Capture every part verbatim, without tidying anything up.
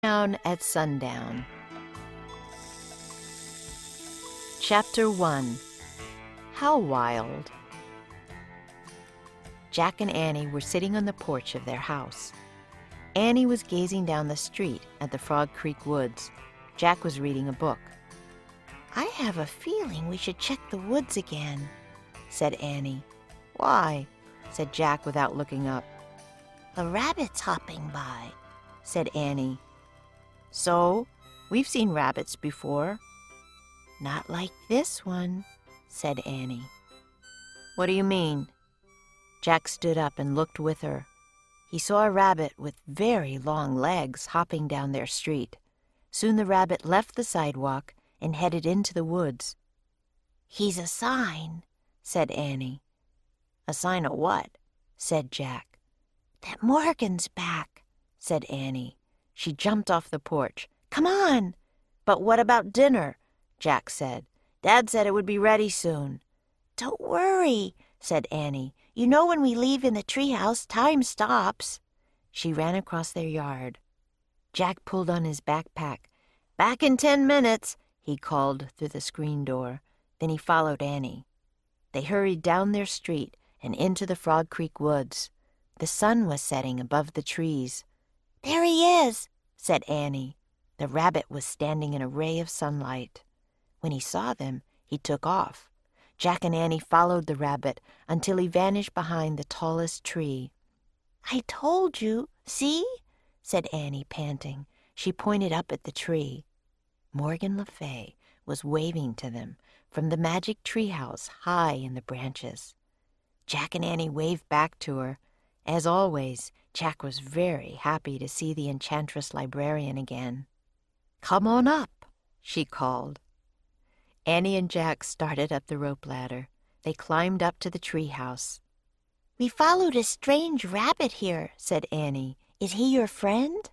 Down at Sundown. Chapter one. How Wild. Jack and Annie were sitting on the porch of their house. Annie was gazing down the street at the Frog Creek woods. Jack was reading a book. "I have a feeling we should check the woods again," said Annie. "Why?" said Jack without looking up. "A rabbit's hopping by," said Annie. "So, we've seen rabbits before." "Not like this one," said Annie. "What do you mean?" Jack stood up and looked with her. He saw a rabbit with very long legs hopping down their street. Soon the rabbit left the sidewalk and headed into the woods. "He's a sign," said Annie. "A sign of what?" said Jack. "That Morgan's back," said Annie. She jumped off the porch. "Come on!" "But what about dinner?" Jack said. "Dad said it would be ready soon." "Don't worry," said Annie. "You know when we leave in the treehouse, time stops." She ran across their yard. Jack pulled on his backpack. "Back in ten minutes," he called through the screen door. Then he followed Annie. They hurried down their street and into the Frog Creek woods. The sun was setting above the trees. "There he is," said Annie. The rabbit was standing in a ray of sunlight. When he saw them, he took off. Jack and Annie followed the rabbit until he vanished behind the tallest tree. "I told you, see?" said Annie, panting. She pointed up at the tree. Morgan Le Fay was waving to them from the magic treehouse high in the branches. Jack and Annie waved back to her. As always, Jack was very happy to see the enchantress librarian again. "Come on up," she called. Annie and Jack started up the rope ladder. They climbed up to the treehouse. "We followed a strange rabbit here," said Annie. "Is he your friend?"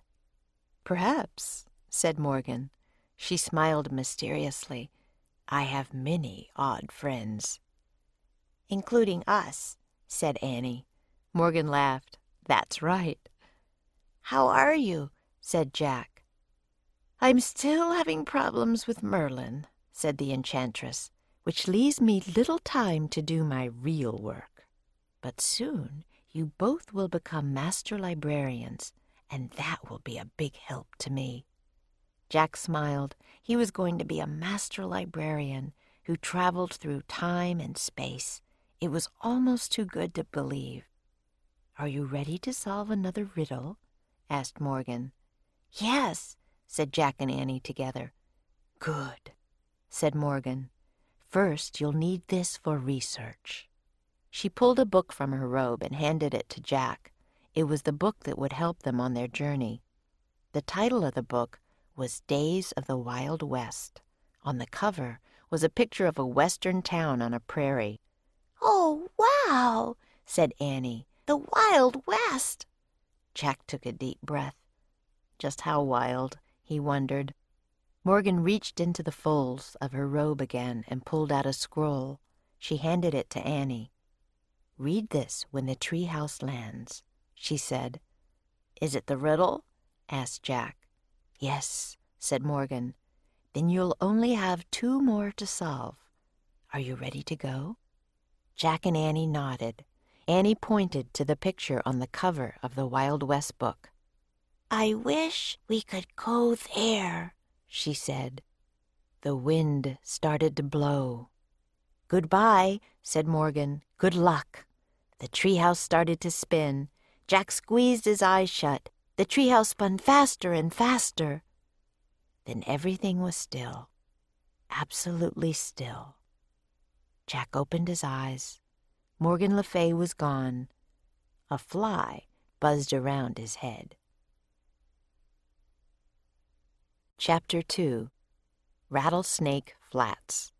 "Perhaps," said Morgan. She smiled mysteriously. "I have many odd friends." "Including us," said Annie. Morgan laughed. "That's right." "How are you?" said Jack. "I'm still having problems with Merlin," said the enchantress, "which leaves me little time to do my real work. But soon you both will become master librarians, and that will be a big help to me." Jack smiled. He was going to be a master librarian who traveled through time and space. It was almost too good to believe. "Are you ready to solve another riddle?" asked Morgan. "Yes," said Jack and Annie together. "Good," said Morgan. "First, you'll need this for research." She pulled a book from her robe and handed it to Jack. It was the book that would help them on their journey. The title of the book was Days of the Wild West. On the cover was a picture of a western town on a prairie. "Oh, wow," said Annie. "The Wild West." Jack took a deep breath. Just how wild, he wondered. Morgan reached into the folds of her robe again and pulled out a scroll. She handed it to Annie. "Read this when the treehouse lands," she said. "Is it the riddle?" asked Jack. "Yes," said Morgan. "Then you'll only have two more to solve. Are you ready to go?" Jack and Annie nodded. Annie pointed to the picture on the cover of the Wild West book. "I wish we could go there," she said. The wind started to blow. "Goodbye," said Morgan. "Good luck." The treehouse started to spin. Jack squeezed his eyes shut. The treehouse spun faster and faster. Then everything was still, absolutely still. Jack opened his eyes. Morgan Le Fay was gone. A fly buzzed around his head. Chapter two. Rattlesnake Flats.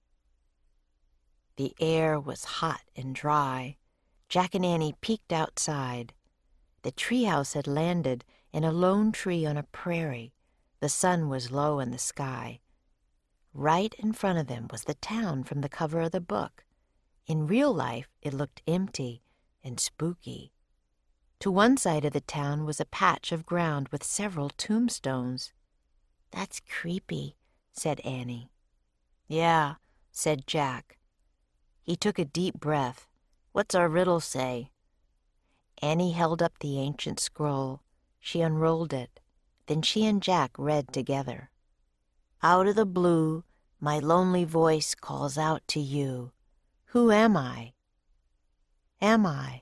The air was hot and dry. Jack and Annie peeked outside. The treehouse had landed in a lone tree on a prairie. The sun was low in the sky. Right in front of them was the town from the cover of the book. In real life, it looked empty and spooky. To one side of the town was a patch of ground with several tombstones. "That's creepy," said Annie. "Yeah," said Jack. He took a deep breath. "What's our riddle say?" Annie held up the ancient scroll. She unrolled it. Then she and Jack read together. "Out of the blue, my lonely voice calls out to you. Who am I? Am I?"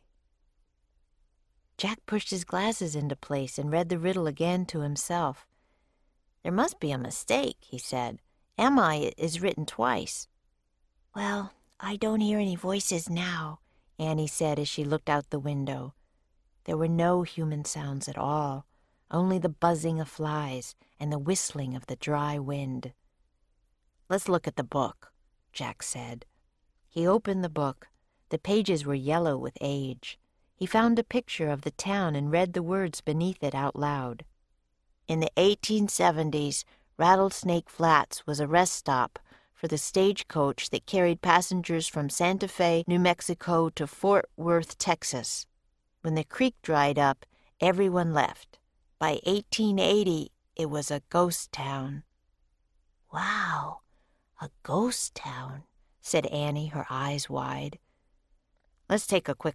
Jack pushed his glasses into place and read the riddle again to himself. "There must be a mistake," he said. "Am I is written twice." "Well, I don't hear any voices now," Annie said as she looked out the window. There were no human sounds at all, only the buzzing of flies and the whistling of the dry wind. "Let's look at the book," Jack said. He opened the book. The pages were yellow with age. He found a picture of the town and read the words beneath it out loud. "In the eighteen seventies, Rattlesnake Flats was a rest stop for the stagecoach that carried passengers from Santa Fe, New Mexico to Fort Worth, Texas. When the creek dried up, everyone left. By eighteen eighty, it was a ghost town." "Wow, a ghost town," said Annie, her eyes wide. "Let's take a quick